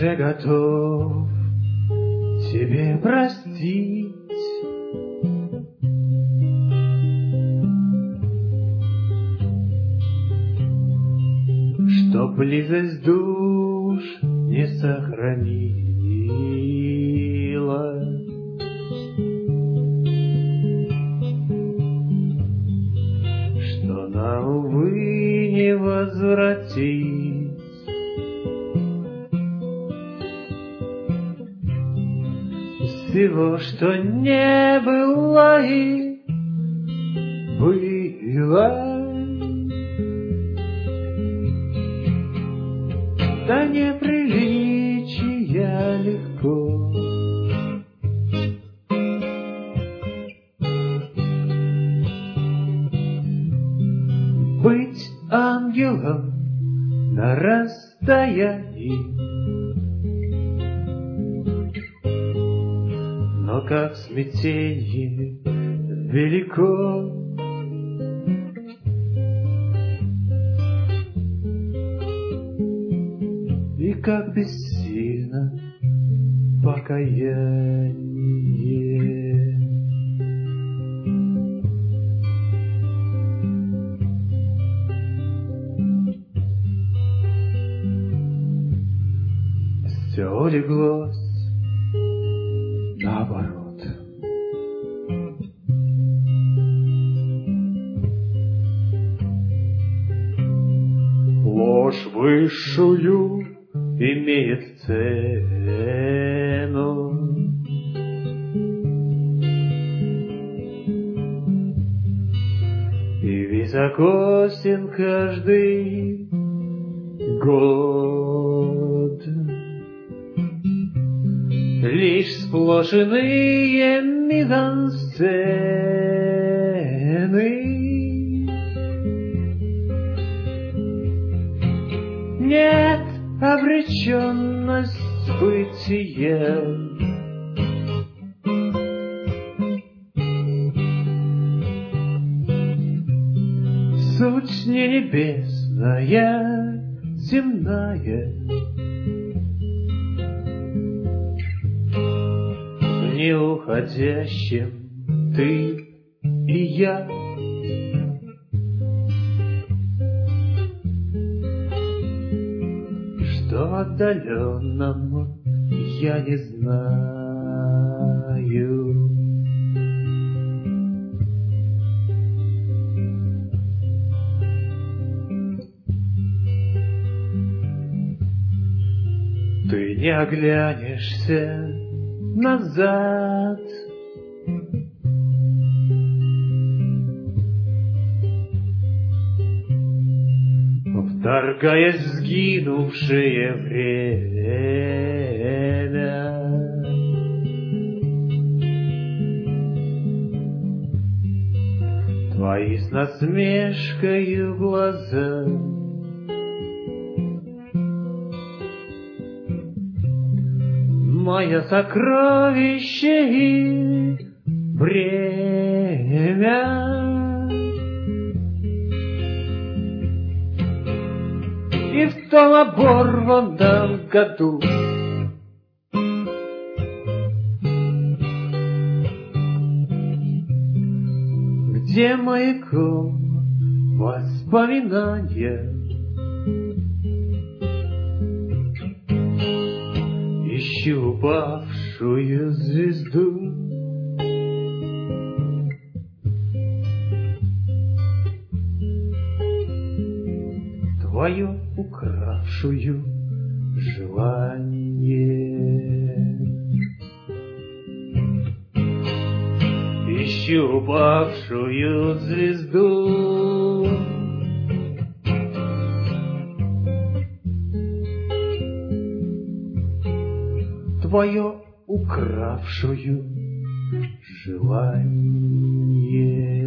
уже готов тебе простить. Что близость душ не сохранила, что нам, увы, не возвратить. Всего, что не было и было, да неприличия легко. Быть ангелом на расстоянии, но как смятение велико. И как бессильно покаяние. Все улеглось наоборот. Ложь высшую имеет цену, и високосен каждый год. Лишь сплошь иные мизансцены, нет обреченность бытия. Суть не небесная, земная. В неуходящем ты и я. Что отдаленном я не знаю. Ты не оглянешься назад, вторгаясь в сгинувшее время. Твои с насмешкою глаза мое сокровище и бремя. И в том оборванном году где маяком воспоминания ищу упавшую звезду. Твою укравшую желание. Ищу упавшую звезду. Твое укравшую желание.